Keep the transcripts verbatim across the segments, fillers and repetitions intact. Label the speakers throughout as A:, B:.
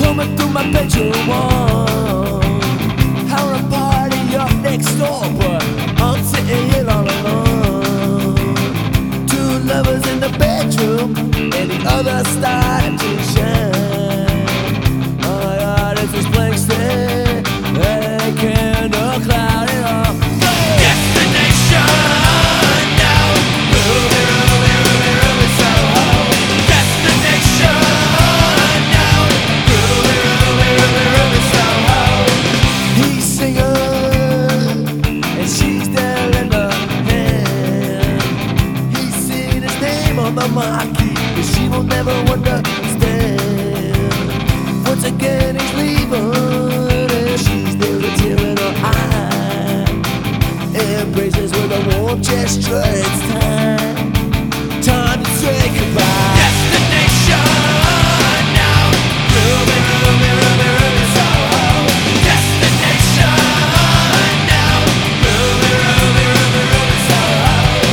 A: coming through my bedroom wall. Having a party up next door, but I'm sitting here all alone. Two lovers in the bedroom, and the other started to shine. Oh my God, it's this blank stare, that candle cloud it all. Destination now, Ruby, Ruby, Ruby, Ruby, Soho. Destination now, Ruby, Ruby, Ruby, Ruby, Soho. He's singing, and she's there in the hand. He's seen his name on the marquee, but she will never understand. Once again he's leaving, and she's there with a tear in her eye. Embraces with a warm gesture, it's time, time to say goodbye. Destination now, Ruby, Ruby, Ruby, Ruby, Soho. Destination now, Ruby, Ruby, Ruby, Ruby, Soho.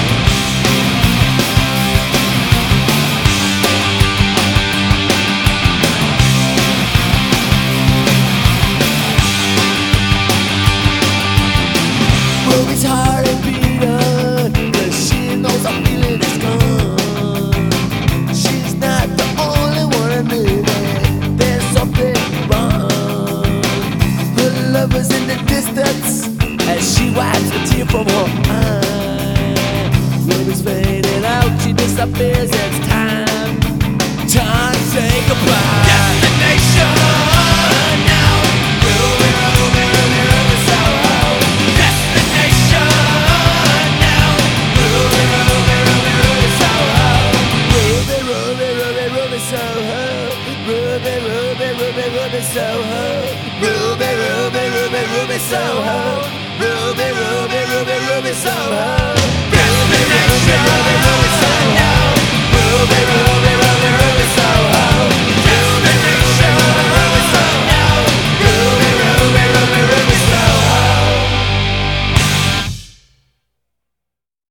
A: Ruby's heart is beating, 'cause she knows her feeling is gone. She's not the only one admitting there's something wrong. Her lover's in the distance as she wipes a tear from her eye. Ruby's fading out, she disappears, it's time, time to say goodbye. Destination now, Ruby, Ruby, Ruby, Ruby, Soho. Destination now, Ruby, Ruby, Ruby, Ruby, Soho. Ruby, Ruby, Ruby, Ruby, Soho. Ruby, Ruby, Ruby, Ruby, Soho. Ruby, Ruby, Ruby, Ruby, Soho. Ruby, Ruby, Ruby, Ruby, Soho. Destination now, Ruby, Ruby,